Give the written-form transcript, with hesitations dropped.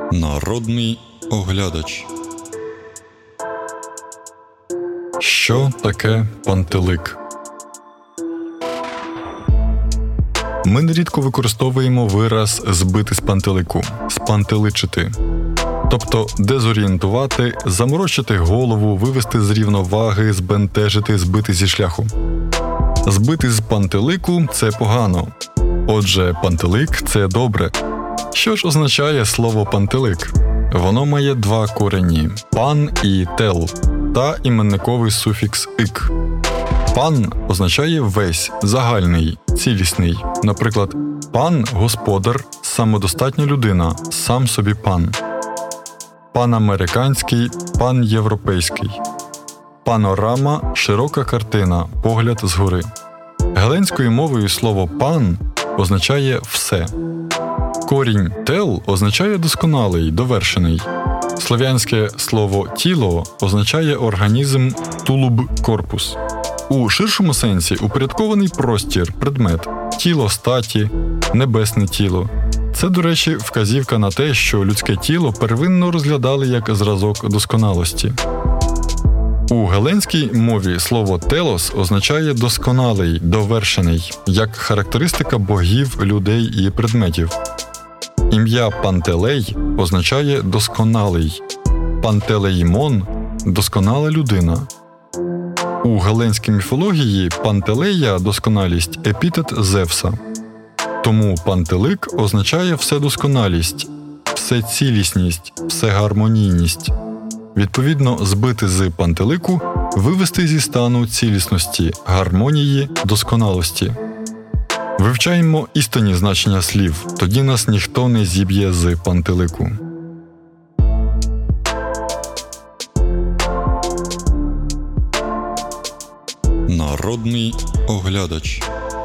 Народний оглядач. Що таке пантелик? Ми нерідко використовуємо вираз «збити з пантелику», «спантеличити». Тобто дезорієнтувати, заморочити голову, вивести з рівноваги, збентежити, збити зі шляху. Збити з пантелику – це погано. Отже, пантелик – це добре. Що ж означає слово «пантелик»? Воно має два корені – «пан» і «тел» та іменниковий суфікс «ик». «Пан» означає «весь», «загальний», «цілісний». Наприклад, «пан – господар», «самодостатня людина», «сам собі пан». Панамериканський, панєвропейський. Панорама – широка картина, погляд згори. Галицькою мовою слово «пан» означає «все». Корінь «тел» означає «досконалий», «довершений». Слов'янське слово «тіло» означає організм, тулуб, корпус. У ширшому сенсі упорядкований простір, предмет, тіло статі, небесне тіло. Це, до речі, вказівка на те, що людське тіло первинно розглядали як зразок досконалості. У галицькій мові слово «телос» означає «досконалий», «довершений», як характеристика богів, людей і предметів. Ім'я Пантелей означає «досконалий», Пантелеїмон – «досконала людина». У галицькій міфології Пантелея – досконалість, епітет Зевса. Тому пантелик означає вседосконалість, всецілісність, всегармонійність. Відповідно, збити з пантелику – вивести зі стану цілісності, гармонії, досконалості. Вивчаємо істинні значення слів, тоді нас ніхто не зіб'є з пантелику. Народний оглядач.